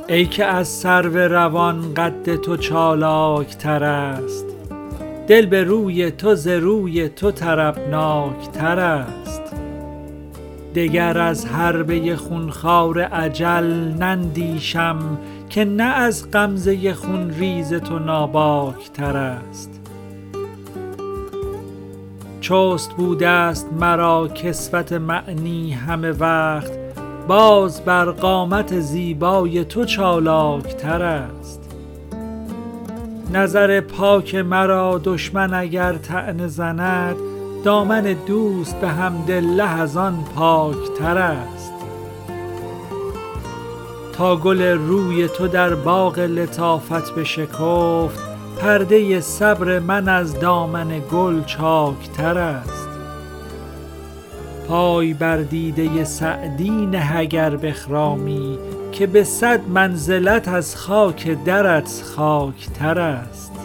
ای که از سرو روان قد تو چالاک تر است، دل به روی تو ز روی تو طربناک تر است. دگر از حربه خونخوار اجل نندیشم، که نه از غمزه خون ریز تو ناباک تر است. چست بوده است مرا کسوت معنی همه وقت، باز بر قامت زیبای تو چالاک تر است. نظر پاک مرا دشمن اگر طعنه زند، دامن دوست به حمدالله از آن پاک تر است. تا گل روی تو در باغ لطافت بشکفت، پرده صبر من از دامن گل چاک تر است. پای بر دیده سعدی نه اگر بخرامی، که به 100 منزلت از خاک درت خاک تر است.